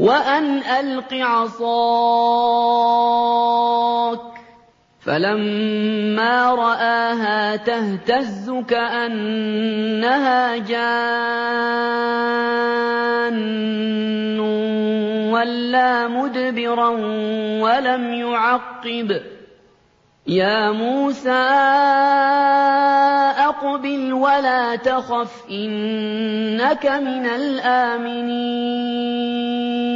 وأن ألق عصاك فلما رآها تهتز كأنها جان ولا مدبرا ولم يعقب يا موسى أقبل ولا تخف إنك من الآمنين